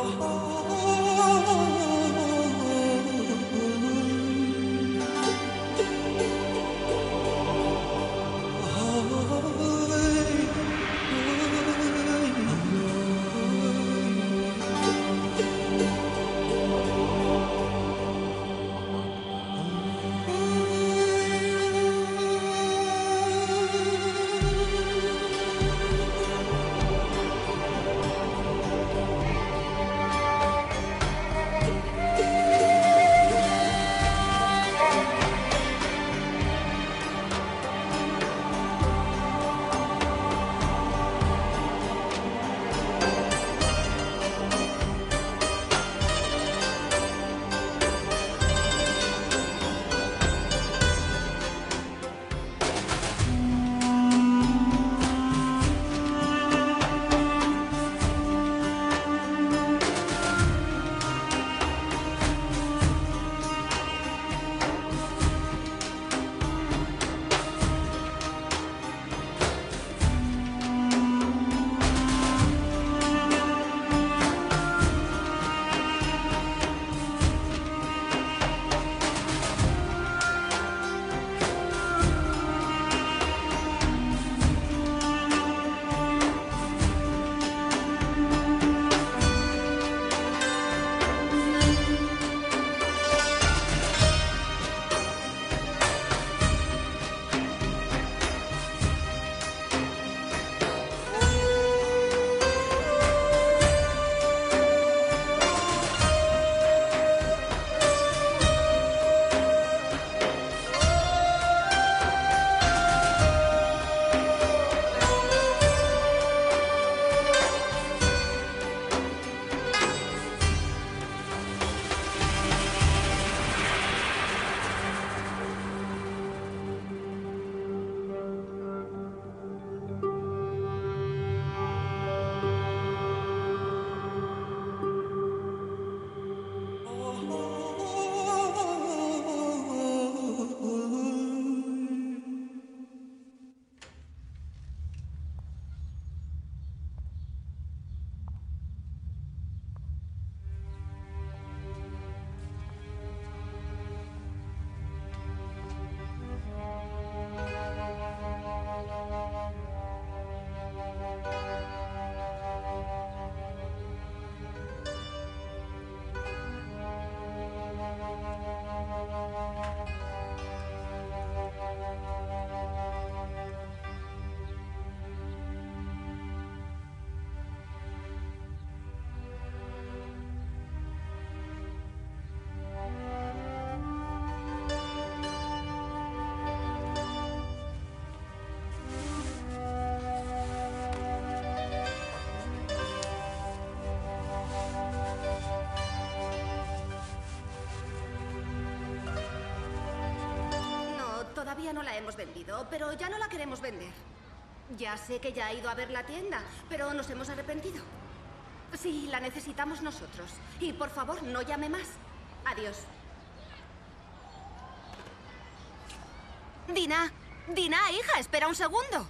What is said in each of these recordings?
Todavía no la hemos vendido, pero ya no la queremos vender. Ya sé que ya ha ido a ver la tienda, pero nos hemos arrepentido. Sí, la necesitamos nosotros. Y por favor, no llame más. Adiós. Dina, hija, espera un segundo.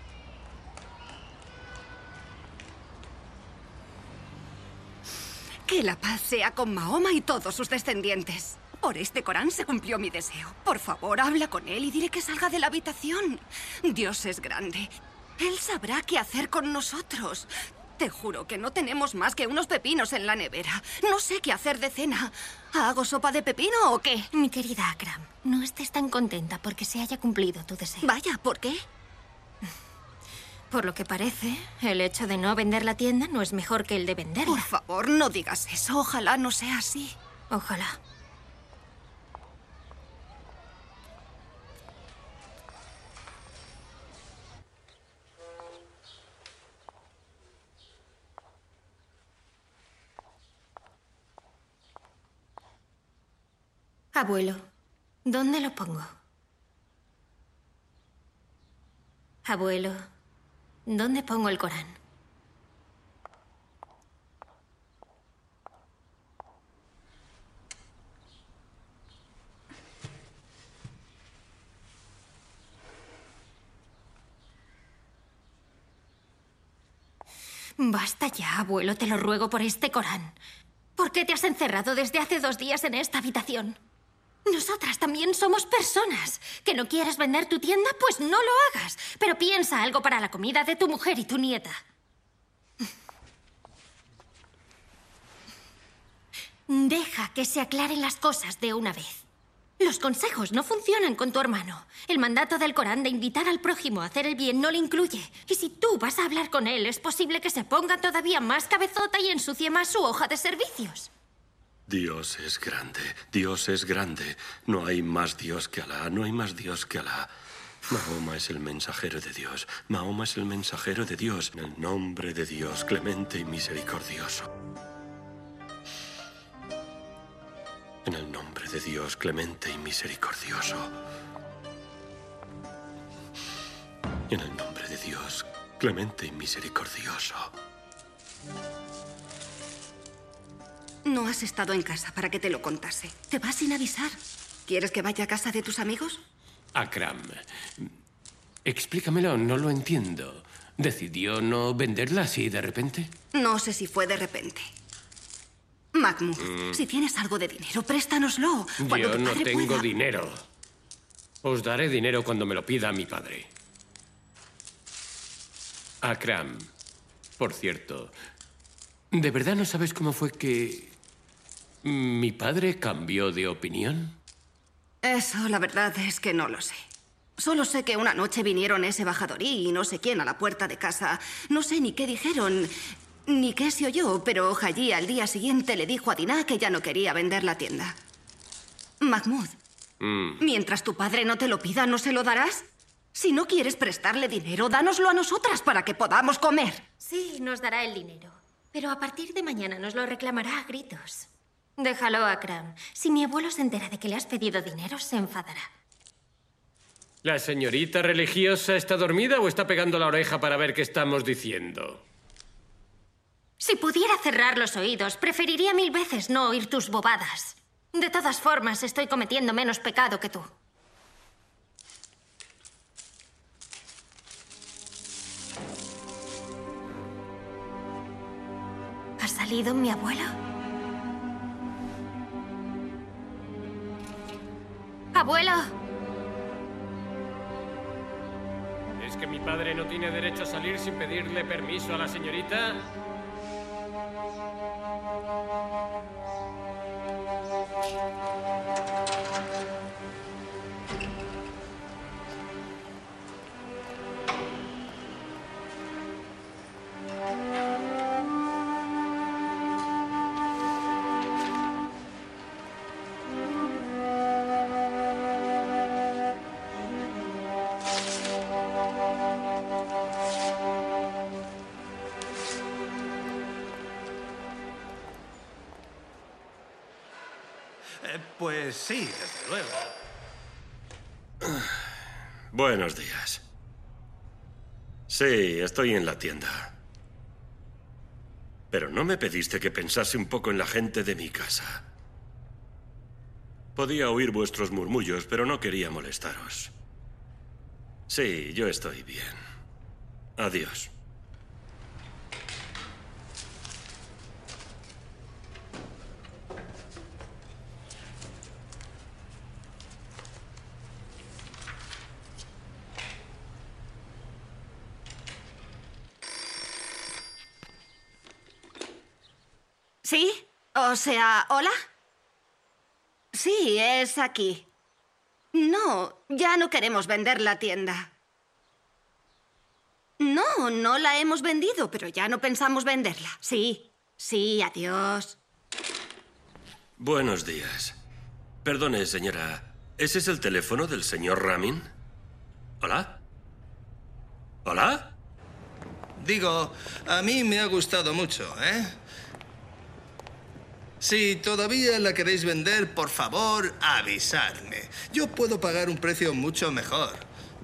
Que la paz sea con Mahoma y todos sus descendientes. Por este Corán se cumplió mi deseo. Por favor, habla con él y diré que salga de la habitación. Dios es grande. Él sabrá qué hacer con nosotros. Te juro que no tenemos más que unos pepinos en la nevera. No sé qué hacer de cena. ¿Hago sopa de pepino o qué? Mi querida Akram, no estés tan contenta porque se haya cumplido tu deseo. Vaya, ¿por qué? Por lo que parece, el hecho de no vender la tienda no es mejor que el de venderla. Por favor, no digas eso. Ojalá no sea así. Ojalá. Abuelo, ¿dónde lo pongo? Abuelo, ¿dónde pongo el Corán? Basta ya, abuelo, te lo ruego por este Corán. ¿Por qué te has encerrado desde hace 2 días en esta habitación? Nosotras también somos personas. ¿Que no quieres vender tu tienda? Pues no lo hagas. Pero piensa algo para la comida de tu mujer y tu nieta. Deja que se aclaren las cosas de una vez. Los consejos no funcionan con tu hermano. El mandato del Corán de invitar al prójimo a hacer el bien no le incluye. Y si tú vas a hablar con él, es posible que se ponga todavía más cabezota y ensucie más su hoja de servicios. Dios es grande. Dios es grande. No hay más Dios que Alá. No hay más Dios que Alá. Mahoma es el mensajero de Dios. Mahoma es el mensajero de Dios. En el nombre de Dios, clemente y misericordioso. En el nombre de Dios, clemente y misericordioso. En el nombre de Dios, clemente y misericordioso. No has estado en casa para que te lo contase. Te vas sin avisar. ¿Quieres que vaya a casa de tus amigos? Akram, explícamelo, no lo entiendo. ¿Decidió no venderla así de repente? No sé si fue de repente. Mahmoud, si tienes algo de dinero, préstanoslo. Yo no tengo dinero. Os daré dinero cuando me lo pida mi padre. Akram, por cierto, ¿de verdad no sabes cómo fue que mi padre cambió de opinión? Eso, la verdad es que no lo sé. Solo sé que una noche vinieron ese bajadorí y no sé quién a la puerta de casa. No sé ni qué dijeron, ni qué se oyó, pero Haji al día siguiente le dijo a Dinah que ya no quería vender la tienda. Mahmoud, mientras tu padre no te lo pida, ¿no se lo darás? Si no quieres prestarle dinero, dánoslo a nosotras para que podamos comer. Sí, nos dará el dinero. Pero a partir de mañana nos lo reclamará a gritos. Déjalo, Akram. Si mi abuelo se entera de que le has pedido dinero, se enfadará. ¿La señorita religiosa está dormida o está pegando la oreja para ver qué estamos diciendo? Si pudiera cerrar los oídos, preferiría 1000 veces no oír tus bobadas. De todas formas, estoy cometiendo menos pecado que tú. ¿Ha salido mi abuelo? ¡Abuelo! ¿Es que mi padre no tiene derecho a salir sin pedirle permiso a la señorita? Pues sí, desde luego. Buenos días. Sí, estoy en la tienda. Pero no me pediste que pensase un poco en la gente de mi casa. Podía oír vuestros murmullos, pero no quería molestaros. Sí, yo estoy bien. Adiós. ¿Sí? O sea, ¿hola? Sí, es aquí. No, ya no queremos vender la tienda. No, no la hemos vendido, pero ya no pensamos venderla. Sí, sí, adiós. Buenos días. Perdone, señora. ¿Ese es el teléfono del señor Ramin? ¿Hola? ¿Hola? Digo, a mí me ha gustado mucho, ¿eh? Si todavía la queréis vender, por favor, avisadme. Yo puedo pagar un precio mucho mejor.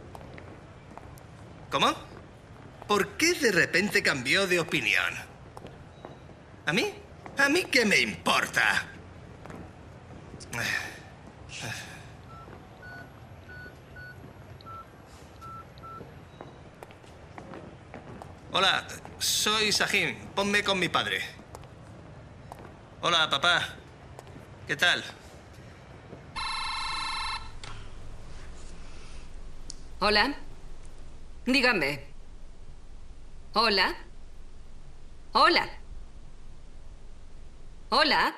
¿Cómo? ¿Por qué de repente cambió de opinión? ¿A mí? ¿A mí qué me importa? Hola, Soy Sahin. Ponme con mi padre. Hola, papá. ¿Qué tal? Hola. Dígame. Hola. Hola. Hola.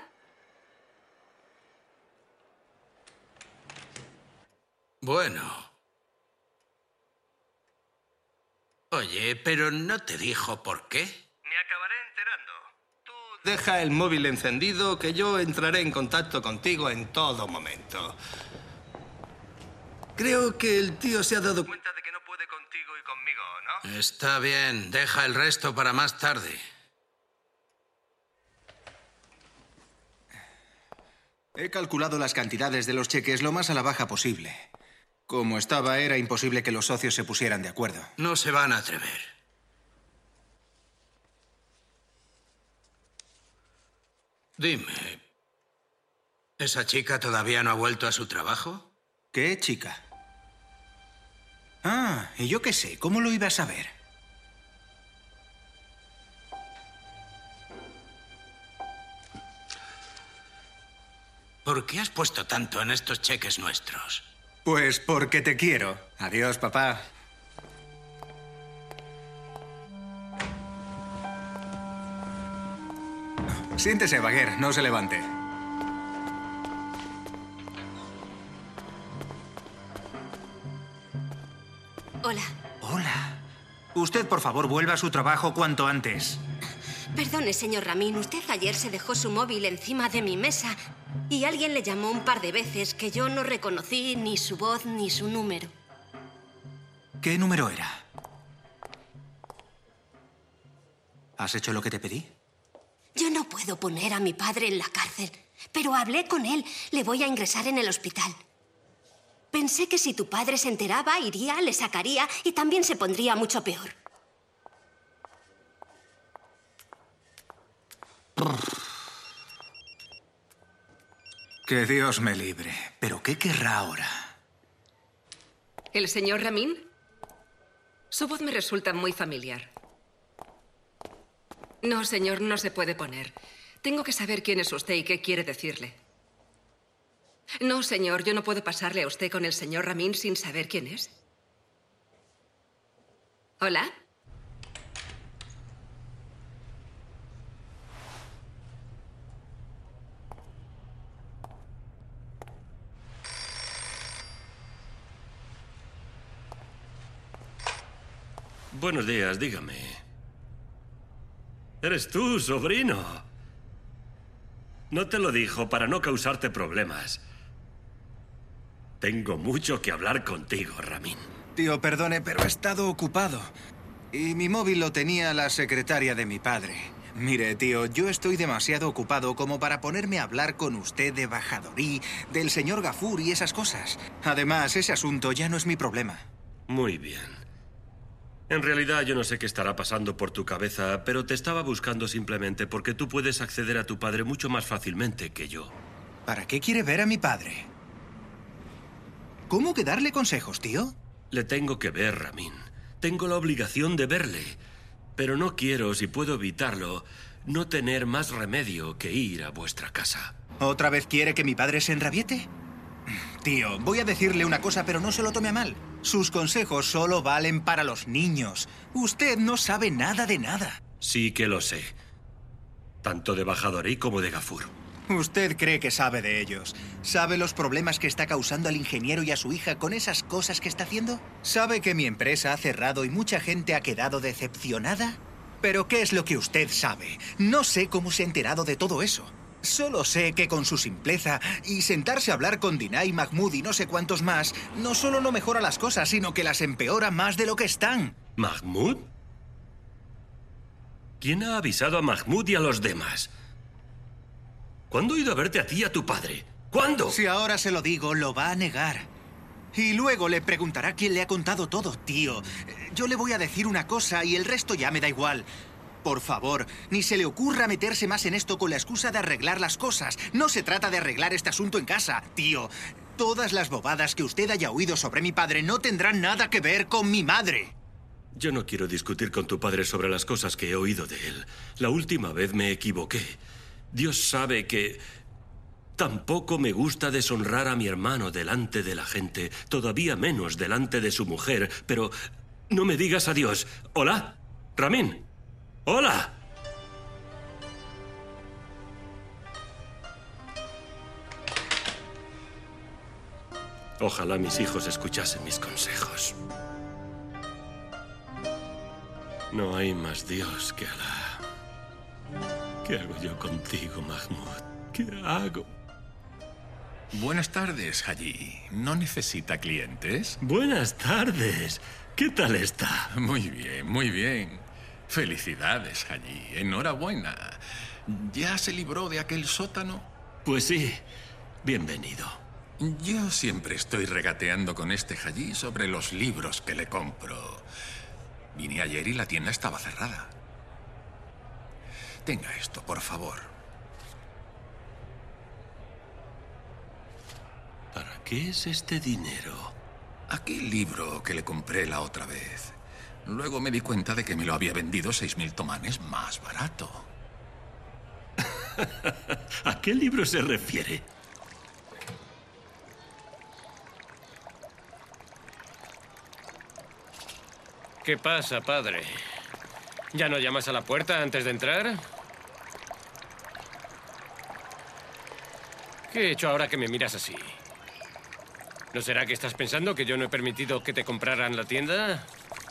Bueno. Oye, pero no te dijo por qué. Me acabaré enterando. Tú deja el móvil encendido que yo entraré en contacto contigo en todo momento. Creo que el tío se ha dado cuenta de que no puede contigo y conmigo, ¿no? Está bien, deja el resto para más tarde. He calculado las cantidades de los cheques lo más a la baja posible. Como estaba, era imposible que los socios se pusieran de acuerdo. No se van a atrever. Dime, ¿esa chica todavía no ha vuelto a su trabajo? ¿Qué chica? Ah, y yo qué sé, ¿cómo lo iba a saber? ¿Por qué has puesto tanto en estos cheques nuestros? Pues porque te quiero. Adiós, papá. Siéntese, Baguer, no se levante. Hola. Hola. Usted, por favor, vuelva a su trabajo cuanto antes. Perdone, señor Ramin. Usted ayer se dejó su móvil encima de mi mesa y alguien le llamó un par de veces que yo no reconocí ni su voz ni su número. ¿Qué número era? ¿Has hecho lo que te pedí? Yo no puedo poner a mi padre en la cárcel, pero hablé con él. Le voy a ingresar en el hospital. Pensé que si tu padre se enteraba, iría, le sacaría y también se pondría mucho peor. Que Dios me libre. ¿Pero qué querrá ahora? ¿El señor Ramin? Su voz me resulta muy familiar. No, señor, no se puede poner. Tengo que saber quién es usted y qué quiere decirle. No, señor, yo no puedo pasarle a usted con el señor Ramin sin saber quién es. ¿Hola? Buenos días, dígame. ¿Eres tú, sobrino? No te lo dijo para no causarte problemas. Tengo mucho que hablar contigo, Ramin. Tío, perdone, pero he estado ocupado. Y mi móvil lo tenía la secretaria de mi padre. Mire, tío, yo estoy demasiado ocupado como para ponerme a hablar con usted de Bajadorí, del señor Gafur y esas cosas. Además, ese asunto ya no es mi problema. Muy bien. En realidad yo no sé qué estará pasando por tu cabeza, pero te estaba buscando simplemente porque tú puedes acceder a tu padre mucho más fácilmente que yo. ¿Para qué quiere ver a mi padre? ¿Cómo que darle consejos, tío? Le tengo que ver, Ramin. Tengo la obligación de verle. Pero no quiero, si puedo evitarlo, no tener más remedio que ir a vuestra casa. ¿Otra vez quiere que mi padre se enrabiete? Tío, voy a decirle una cosa, pero no se lo tome a mal. Sus consejos solo valen para los niños. Usted no sabe nada de nada. Sí que lo sé. Tanto de Bajadorí como de Gafur. Usted cree que sabe de ellos. ¿Sabe los problemas que está causando al ingeniero y a su hija con esas cosas que está haciendo? ¿Sabe que mi empresa ha cerrado y mucha gente ha quedado decepcionada? ¿Pero qué es lo que usted sabe? No sé cómo se ha enterado de todo eso. Solo sé que con su simpleza y sentarse a hablar con Dinah, Mahmoud y no sé cuántos más, no solo no mejora las cosas, sino que las empeora más de lo que están. ¿Mahmoud? ¿Quién ha avisado a Mahmoud y a los demás? ¿Cuándo he ido a verte a ti y a tu padre? ¿Cuándo? Si ahora se lo digo, lo va a negar. Y luego le preguntará quién le ha contado todo, tío. Yo le voy a decir una cosa y el resto ya me da igual. Por favor, ni se le ocurra meterse más en esto con la excusa de arreglar las cosas. No se trata de arreglar este asunto en casa, tío. Todas las bobadas que usted haya oído sobre mi padre no tendrán nada que ver con mi madre. Yo no quiero discutir con tu padre sobre las cosas que he oído de él. La última vez me equivoqué. Dios sabe que tampoco me gusta deshonrar a mi hermano delante de la gente, todavía menos delante de su mujer, pero no me digas adiós. ¿Hola? ¿Ramin? ¡Hola! Ojalá mis hijos escuchasen mis consejos. No hay más Dios que Alá. ¿Qué hago yo contigo, Mahmoud? ¿Qué hago? Buenas tardes, Haji. ¿No necesita clientes? Buenas tardes. ¿Qué tal está? Muy bien, muy bien. Felicidades, Haji. Enhorabuena. ¿Ya se libró de aquel sótano? Pues sí. Bienvenido. Yo siempre estoy regateando con este Haji sobre los libros que le compro. Vine ayer y la tienda estaba cerrada. Tenga esto, por favor. ¿Para qué es este dinero? Aquel libro que le compré la otra vez. Luego me di cuenta de que me lo había vendido 6.000 tomanes más barato. ¿A qué libro se refiere? ¿Qué pasa, padre? ¿Ya no llamas a la puerta antes de entrar? ¿Qué he hecho ahora que me miras así? ¿No será que estás pensando que yo no he permitido que te compraran la tienda?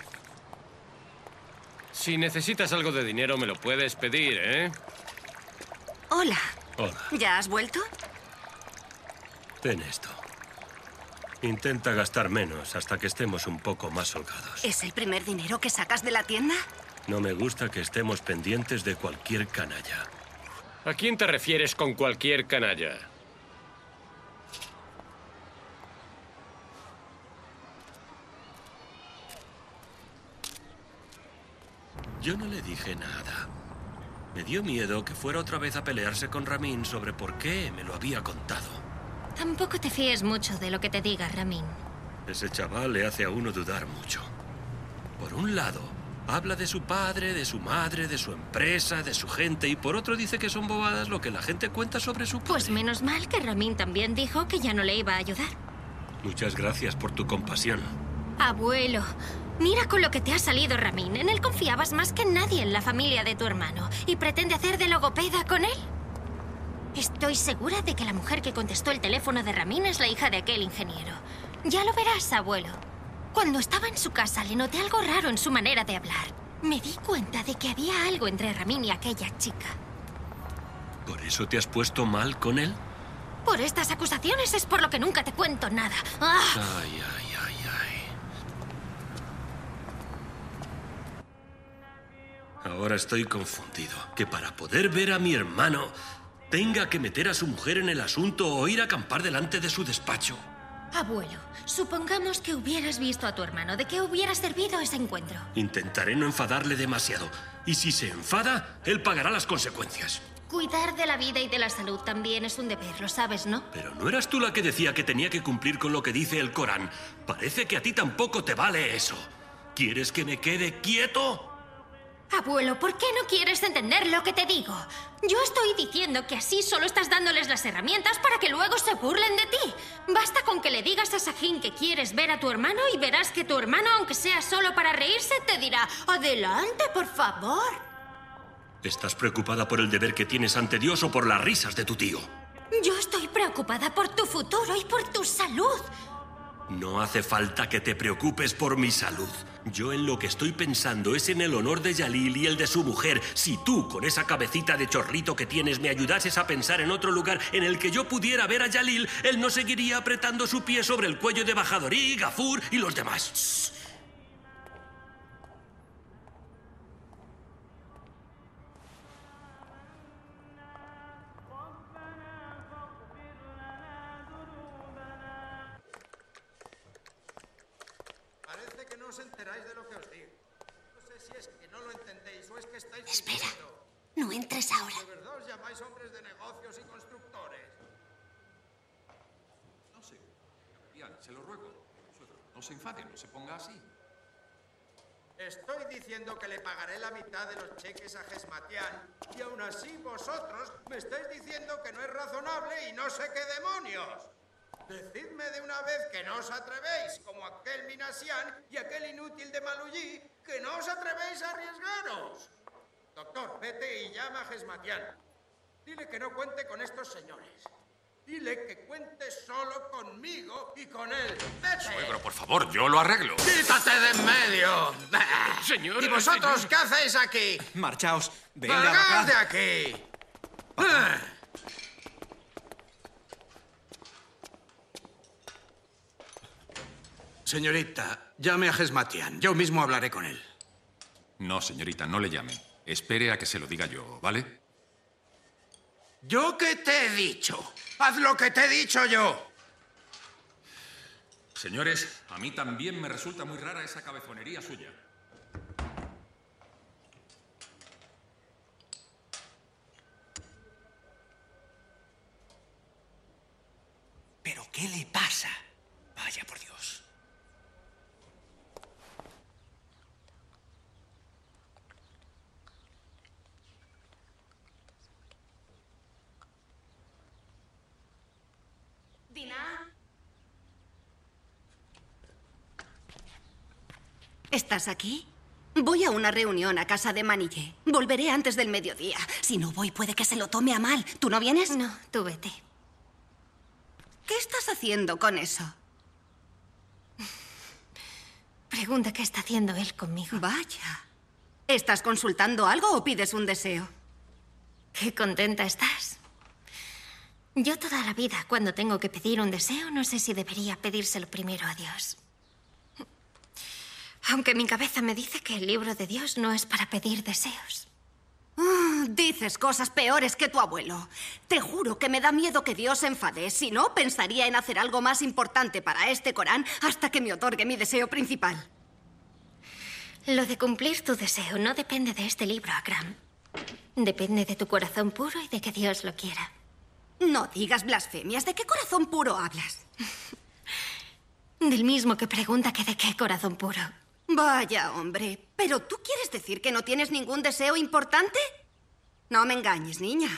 Si necesitas algo de dinero, me lo puedes pedir, ¿eh? Hola. Hola. ¿Ya has vuelto? Ten esto. Intenta gastar menos hasta que estemos un poco más holgados. ¿Es el primer dinero que sacas de la tienda? No me gusta que estemos pendientes de cualquier canalla. ¿A quién te refieres con cualquier canalla? Yo no le dije nada. Me dio miedo que fuera otra vez a pelearse con Ramin sobre por qué me lo había contado. Tampoco te fíes mucho de lo que te diga Ramin. Ese chaval le hace a uno dudar mucho. Por un lado, habla de su padre, de su madre, de su empresa, de su gente, y por otro dice que son bobadas lo que la gente cuenta sobre su padre. Pues menos mal que Ramin también dijo que ya no le iba a ayudar. Muchas gracias por tu compasión. Abuelo, mira con lo que te ha salido Ramin. En él confiabas más que en nadie en la familia de tu hermano. ¿Y pretende hacer de logopeda con él? Estoy segura de que la mujer que contestó el teléfono de Ramin es la hija de aquel ingeniero. Ya lo verás, abuelo. Cuando estaba en su casa le noté algo raro en su manera de hablar. Me di cuenta de que había algo entre Ramin y aquella chica. ¿Por eso te has puesto mal con él? Por estas acusaciones es por lo que nunca te cuento nada. ¡Ah! Ay, ay, ay, ay. Ahora estoy confundido. Que para poder ver a mi hermano tenga que meter a su mujer en el asunto o ir a acampar delante de su despacho. Abuelo, supongamos que hubieras visto a tu hermano. ¿De qué hubiera servido ese encuentro? Intentaré no enfadarle demasiado. Y si se enfada, él pagará las consecuencias. Cuidar de la vida y de la salud también es un deber, lo sabes, ¿no? Pero ¿no eras tú la que decía que tenía que cumplir con lo que dice el Corán? Parece que a ti tampoco te vale eso. ¿Quieres que me quede quieto? Abuelo, ¿por qué no quieres entender lo que te digo? Yo estoy diciendo que así solo estás dándoles las herramientas para que luego se burlen de ti. Basta con que le digas a Sahin que quieres ver a tu hermano y verás que tu hermano, aunque sea solo para reírse, te dirá: adelante, por favor. ¿Estás preocupada por el deber que tienes ante Dios o por las risas de tu tío? Yo estoy preocupada por tu futuro y por tu salud. No hace falta que te preocupes por mi salud. Yo en lo que estoy pensando es en el honor de Yalil y el de su mujer. Si tú, con esa cabecita de chorrito que tienes, me ayudases a pensar en otro lugar en el que yo pudiera ver a Yalil, él no seguiría apretando su pie sobre el cuello de Bajadorí, Gafur y los demás. ¡Shh! Parece que no os enteráis de lo que os digo. No sé si es que no lo entendéis o es que estáis... Espera, no entres ahora. ¿De verdad os llamáis hombres de negocios y constructores? No sé. Capitán, se lo ruego. Suegro, no se enfade, no se ponga así. Estoy diciendo que le pagaré la mitad de los cheques a Gesmatián y aún así vosotros me estáis diciendo que no es razonable y no sé qué demonios. Decidme de una vez que no os atrevéis, como aquel Minasián y aquel inútil de Malullí, que no os atrevéis a arriesgaros. Doctor, vete y llama a Gesmatián. Dile que no cuente con estos señores. Dile que cuente solo conmigo y con él. ¡Vete! Suegro, por favor, yo lo arreglo. ¡Quítate de en medio! Señor. ¿Y vosotros señor. qué hacéis aquí? Marchaos. Venga, ¡Largad de papá. aquí! Señorita, llame a Gesmatián. Yo mismo hablaré con él. No, señorita, no le llame. Espere a que se lo diga yo, ¿vale? ¿Yo qué te he dicho? ¡Haz lo que te he dicho yo! Señores, a mí también me resulta muy rara esa cabezonería suya. ¿Pero qué le pasa? Vaya por Dios. Dina. ¿Estás aquí? Voy a una reunión a casa de Manille. Volveré antes del mediodía. Si no voy, puede que se lo tome a mal. ¿Tú no vienes? No, tú vete. ¿Qué estás haciendo con eso? Pregunta qué está haciendo él conmigo. Vaya. ¿Estás consultando algo o pides un deseo? Qué contenta estás. Yo toda la vida, cuando tengo que pedir un deseo, no sé si debería pedírselo primero a Dios. Aunque mi cabeza me dice que el libro de Dios no es para pedir deseos. Dices cosas peores que tu abuelo. Te juro que me da miedo que Dios se enfade. Si no, pensaría en hacer algo más importante para este Corán hasta que me otorgue mi deseo principal. Lo de cumplir tu deseo no depende de este libro, Akram. Depende de tu corazón puro y de que Dios lo quiera. No digas blasfemias. ¿De qué corazón puro hablas? Del mismo que pregunta que de qué corazón puro. Vaya, hombre. ¿Pero tú quieres decir que no tienes ningún deseo importante? No me engañes, niña.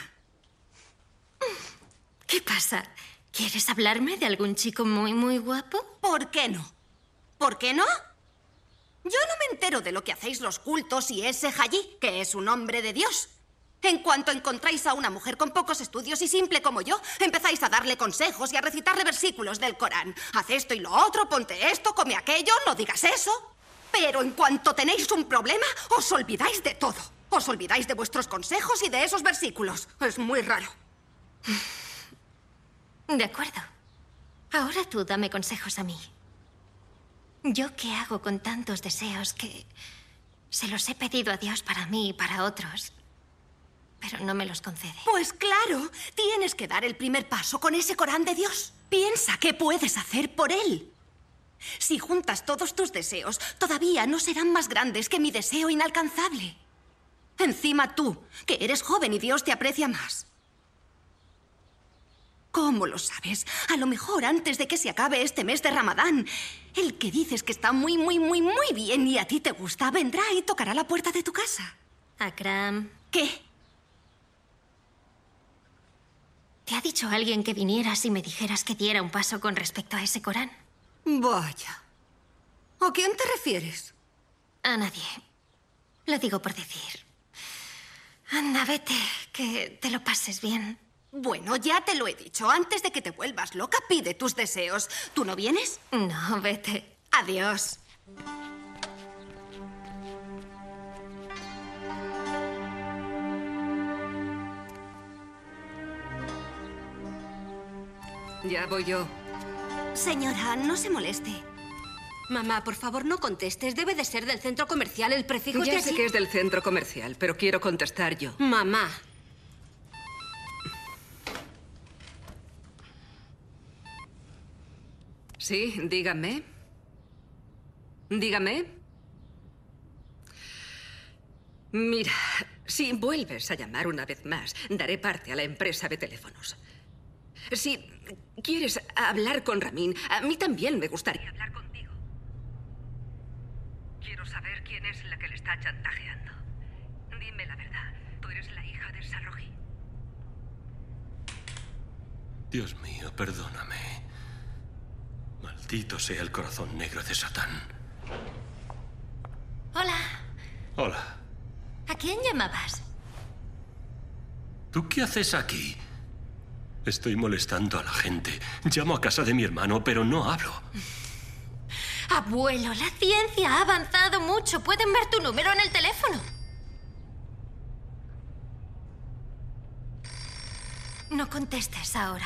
¿Qué pasa? ¿Quieres hablarme de algún chico muy, muy guapo? ¿Por qué no? ¿Por qué no? Yo no me entero de lo que hacéis los cultos y ese Hayí, que es un hombre de Dios. En cuanto encontráis a una mujer con pocos estudios y simple como yo, empezáis a darle consejos y a recitarle versículos del Corán. Haz esto y lo otro, ponte esto, come aquello, no digas eso. Pero en cuanto tenéis un problema, os olvidáis de todo. Os olvidáis de vuestros consejos y de esos versículos. Es muy raro. De acuerdo. Ahora tú dame consejos a mí. ¿Yo qué hago con tantos deseos que se los he pedido a Dios para mí y para otros, pero no me los concede? Pues claro, tienes que dar el primer paso con ese Corán de Dios. Piensa qué puedes hacer por él. Si juntas todos tus deseos, todavía no serán más grandes que mi deseo inalcanzable. Encima tú, que eres joven y Dios te aprecia más. ¿Cómo lo sabes? A lo mejor antes de que se acabe este mes de Ramadán, el que dices que está muy, muy, muy, muy bien y a ti te gusta, vendrá y tocará la puerta de tu casa. Akram. ¿Qué? ¿Te ha dicho alguien que vinieras y me dijeras que diera un paso con respecto a ese Corán? Vaya. ¿A quién te refieres? A nadie. Lo digo por decir. Anda, vete, que te lo pases bien. Bueno, ya te lo he dicho. Antes de que te vuelvas loca, pide tus deseos. ¿Tú no vienes? No, vete. Adiós. Ya voy yo. Señora, no se moleste. Mamá, por favor, no contestes. Debe de ser del centro comercial. El prefijo es de Ya sé allí. que es del centro comercial, pero quiero contestar yo. Mamá. Sí, dígame. Dígame. Mira, si vuelves a llamar una vez más, daré parte a la empresa de teléfonos. Si quieres hablar con Ramin, a mí también me gustaría hablar contigo. Quiero saber quién es la que le está chantajeando. Dime la verdad. ¿Tú eres la hija de Sarroji? Dios mío, perdóname. Maldito sea el corazón negro de Satán. Hola. Hola. ¿A quién llamabas? ¿Tú qué haces aquí? Estoy molestando a la gente. Llamo a casa de mi hermano, pero no hablo. Abuelo, la ciencia ha avanzado mucho. Pueden ver tu número en el teléfono. No contestes ahora.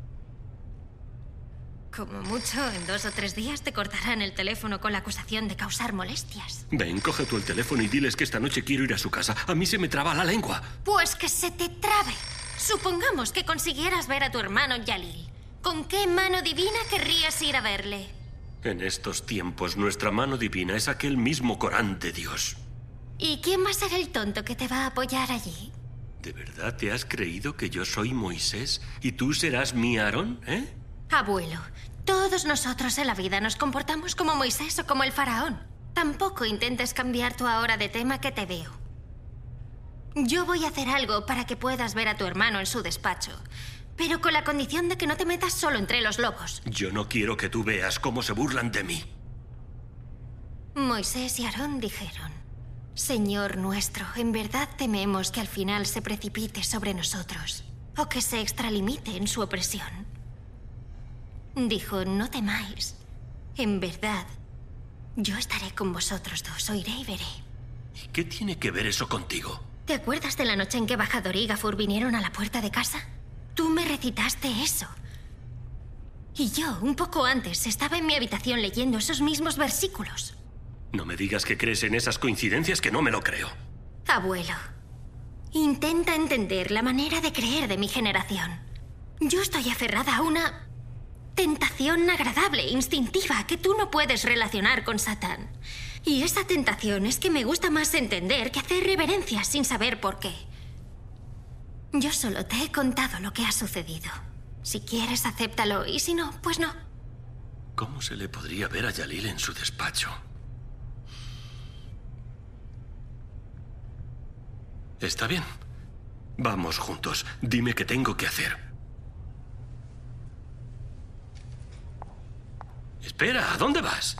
Como mucho, en 2 o 3 días te cortarán el teléfono con la acusación de causar molestias. Ven, coge tú el teléfono y diles que esta noche quiero ir a su casa. A mí se me traba la lengua. Pues que se te trabe. Supongamos que consiguieras ver a tu hermano Jalil. ¿Con qué mano divina querrías ir a verle? En estos tiempos, nuestra mano divina es aquel mismo Corán de Dios. ¿Y quién va a ser el tonto que te va a apoyar allí? ¿De verdad te has creído que yo soy Moisés y tú serás mi Aarón, Abuelo, todos nosotros en la vida nos comportamos como Moisés o como el faraón. Tampoco intentes cambiar tú ahora de tema que te veo. Yo voy a hacer algo para que puedas ver a tu hermano en su despacho, pero con la condición de que no te metas solo entre los lobos. Yo no quiero que tú veas cómo se burlan de mí. Moisés y Aarón dijeron: Señor nuestro, en verdad tememos que al final se precipite sobre nosotros o que se extralimite en su opresión. Dijo: no temáis. En verdad, yo estaré con vosotros dos, oiré y veré. ¿Y qué tiene que ver eso contigo? ¿Te acuerdas de la noche en que Bajador y Gafur vinieron a la puerta de casa? Tú me recitaste eso. Y yo, un poco antes, estaba en mi habitación leyendo esos mismos versículos. No me digas que crees en esas coincidencias, que no me lo creo. Abuelo, intenta entender la manera de creer de mi generación. Yo estoy aferrada a una tentación agradable, instintiva, que tú no puedes relacionar con Satán. Y esa tentación es que me gusta más entender que hacer reverencias sin saber por qué. Yo solo te he contado lo que ha sucedido. Si quieres, acéptalo, y si no, pues no. ¿Cómo se le podría ver a Jalil en su despacho? Está bien. Vamos juntos. Dime qué tengo que hacer. Espera, ¿a dónde vas?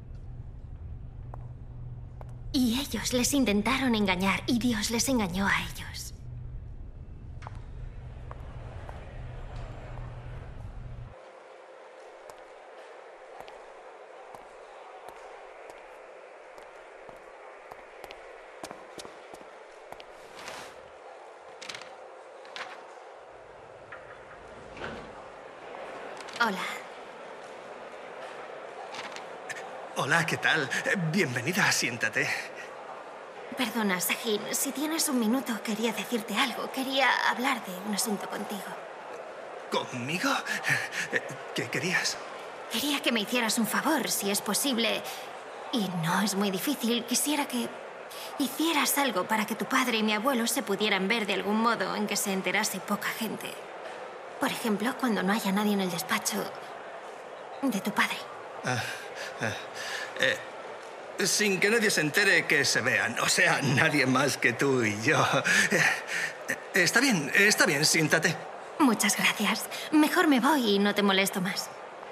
Y ellos les intentaron engañar, y Dios les engañó a ellos. Hola. Hola, ¿qué tal? Bienvenida, siéntate. Perdona, Sahin, si tienes un minuto, quería decirte algo. Quería hablar de un asunto contigo. ¿Conmigo? ¿Qué querías? Quería que me hicieras un favor, si es posible. Y no es muy difícil. Quisiera que hicieras algo para que tu padre y mi abuelo se pudieran ver de algún modo en que se enterase poca gente. Por ejemplo, cuando no haya nadie en el despacho de tu padre. Sin que nadie se entere, que se vean. O sea, nadie más que tú y yo. Está bien, siéntate. Muchas gracias. Mejor me voy y no te molesto más.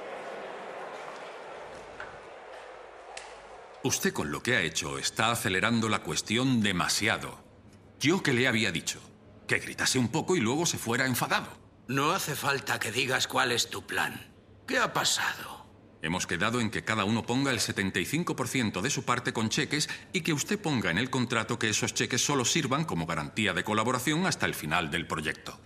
Usted con lo que ha hecho está acelerando la cuestión demasiado. Yo que le había dicho que gritase un poco y luego se fuera enfadado. No hace falta que digas cuál es tu plan. ¿Qué ha pasado? Hemos quedado en que cada uno ponga el 75% de su parte con cheques y que usted ponga en el contrato que esos cheques solo sirvan como garantía de colaboración hasta el final del proyecto.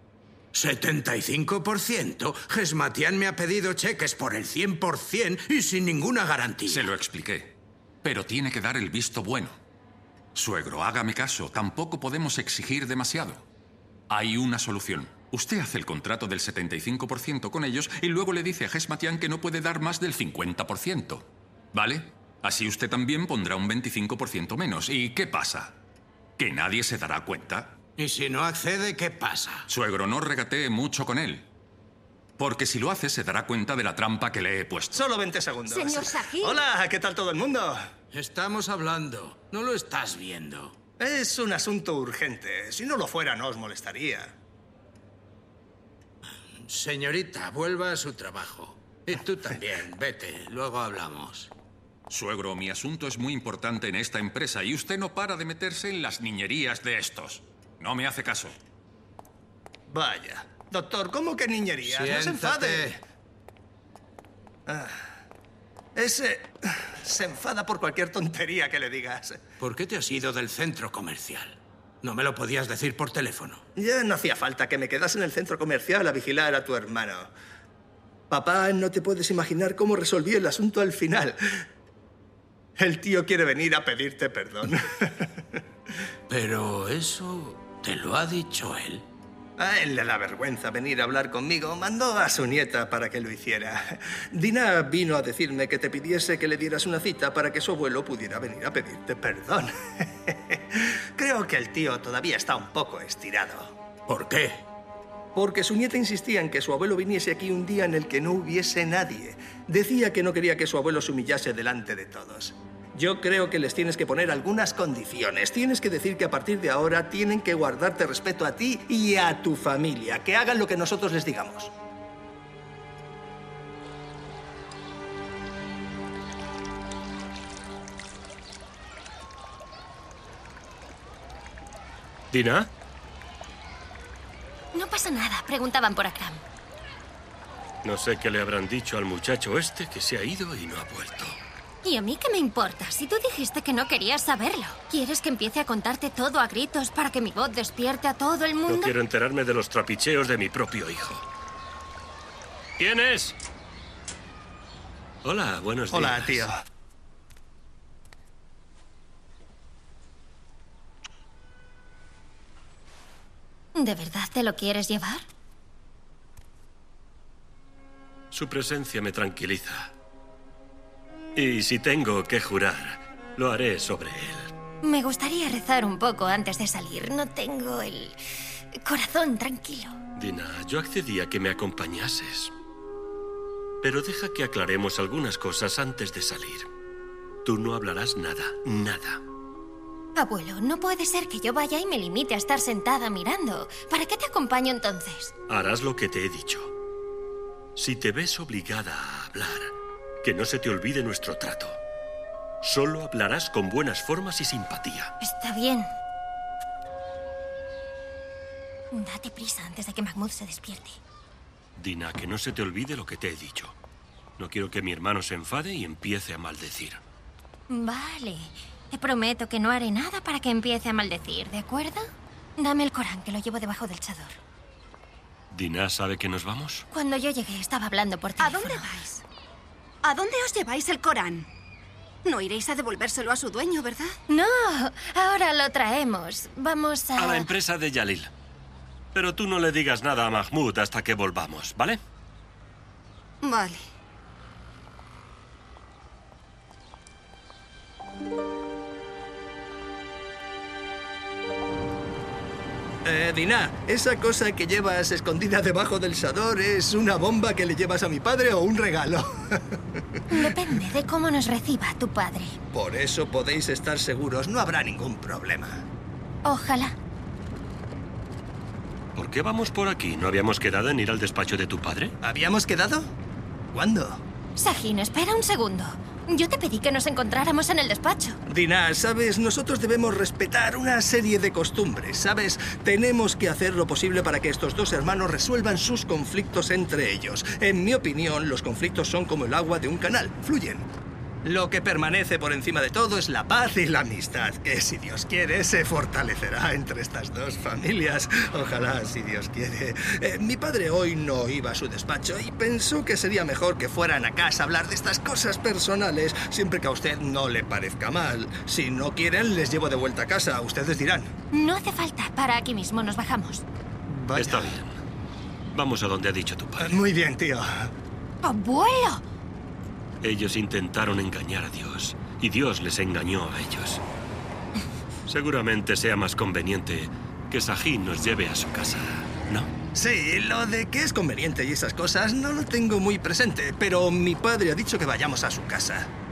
¿75%? Gesmatian me ha pedido cheques por el 100% y sin ninguna garantía. Se lo expliqué. Pero tiene que dar el visto bueno. Suegro, hágame caso. Tampoco podemos exigir demasiado. Hay una solución. Usted hace el contrato del 75% con ellos y luego le dice a Gesmatian que no puede dar más del 50%. ¿Vale? Así usted también pondrá un 25% menos. ¿Y qué pasa? ¿Que nadie se dará cuenta? ¿Y si no accede, qué pasa? Suegro, no regatee mucho con él. Porque si lo hace, se dará cuenta de la trampa que le he puesto. Solo 20 segundos. Señor Sahin. Hola, ¿qué tal todo el mundo? Estamos hablando. No lo estás viendo. Es un asunto urgente. Si no lo fuera, no os molestaría. Señorita, vuelva a su trabajo. Y tú también. Vete, luego hablamos. Suegro, mi asunto es muy importante en esta empresa y usted no para de meterse en las niñerías de estos. No me hace caso. Vaya. Doctor, ¿cómo que niñería? No se enfade. Ese se enfada por cualquier tontería que le digas. ¿Por qué te has ido del centro comercial? ¿No me lo podías decir por teléfono? Ya no hacía falta que me quedase en el centro comercial a vigilar a tu hermano. Papá, no te puedes imaginar cómo resolví el asunto al final. El tío quiere venir a pedirte perdón. Pero eso te lo ha dicho él. A él le da vergüenza venir a hablar conmigo. Mandó a su nieta para que lo hiciera. Dina vino a decirme que te pidiese que le dieras una cita para que su abuelo pudiera venir a pedirte perdón. Creo que el tío todavía está un poco estirado. ¿Por qué? Porque su nieta insistía en que su abuelo viniese aquí un día en el que no hubiese nadie. Decía que no quería que su abuelo se humillase delante de todos. Yo creo que les tienes que poner algunas condiciones. Tienes que decir que a partir de ahora tienen que guardarte respeto a ti y a tu familia. Que hagan lo que nosotros les digamos. ¿Dina? No pasa nada. Preguntaban por Akram. No sé qué le habrán dicho al muchacho este que se ha ido y no ha vuelto. ¿Y a mí qué me importa? Si tú dijiste que no querías saberlo. ¿Quieres que empiece a contarte todo a gritos para que mi voz despierte a todo el mundo? No quiero enterarme de los trapicheos de mi propio hijo. ¿Quién es? Hola, buenos días. Hola, tío. ¿De verdad te lo quieres llevar? Su presencia me tranquiliza. Y si tengo que jurar, lo haré sobre él. Me gustaría rezar un poco antes de salir. No tengo el corazón tranquilo. Dina, yo accedí a que me acompañases. Pero deja que aclaremos algunas cosas antes de salir. Tú no hablarás nada, nada. Abuelo, no puede ser que yo vaya y me limite a estar sentada mirando. ¿Para qué te acompaño entonces? Harás lo que te he dicho. Si te ves obligada a hablar, que no se te olvide nuestro trato. Solo hablarás con buenas formas y simpatía. Está bien. Date prisa antes de que Mahmoud se despierte. Dina, que no se te olvide lo que te he dicho. No quiero que mi hermano se enfade y empiece a maldecir. Vale. Te prometo que no haré nada para que empiece a maldecir, ¿de acuerdo? Dame el Corán, que lo llevo debajo del chador. ¿Dina sabe que nos vamos? Cuando yo llegué estaba hablando por teléfono. ¿A dónde vais? ¿A dónde os lleváis el Corán? No iréis a devolvérselo a su dueño, ¿verdad? No, ahora lo traemos. Vamos a... A la empresa de Yalil. Pero tú no le digas nada a Mahmoud hasta que volvamos, ¿vale? Vale. Dina, ¿esa cosa que llevas escondida debajo del sador es una bomba que le llevas a mi padre o un regalo? Depende de cómo nos reciba tu padre. Por eso podéis estar seguros, no habrá ningún problema. Ojalá. ¿Por qué vamos por aquí? ¿No habíamos quedado en ir al despacho de tu padre? ¿Habíamos quedado? ¿Cuándo? Sahin, espera un segundo. Yo te pedí que nos encontráramos en el despacho. Dina, ¿sabes? Nosotros debemos respetar una serie de costumbres, ¿sabes? Tenemos que hacer lo posible para que estos dos hermanos resuelvan sus conflictos entre ellos. En mi opinión, los conflictos son como el agua de un canal, fluyen. Lo que permanece por encima de todo es la paz y la amistad, que si Dios quiere se fortalecerá entre estas dos familias. Ojalá, si Dios quiere. Mi padre hoy no iba a su despacho y pensó que sería mejor que fueran a casa a hablar de estas cosas personales, siempre que a usted no le parezca mal. Si no quieren, les llevo de vuelta a casa. Ustedes dirán. No hace falta. Para aquí mismo nos bajamos. Vaya. Está bien. Vamos a donde ha dicho tu padre. Muy bien, tío. ¡Abuelo! Ellos intentaron engañar a Dios, y Dios les engañó a ellos. Seguramente sea más conveniente que Sahin nos lleve a su casa, ¿no? Sí, lo de que es conveniente y esas cosas no lo tengo muy presente, pero mi padre ha dicho que vayamos a su casa.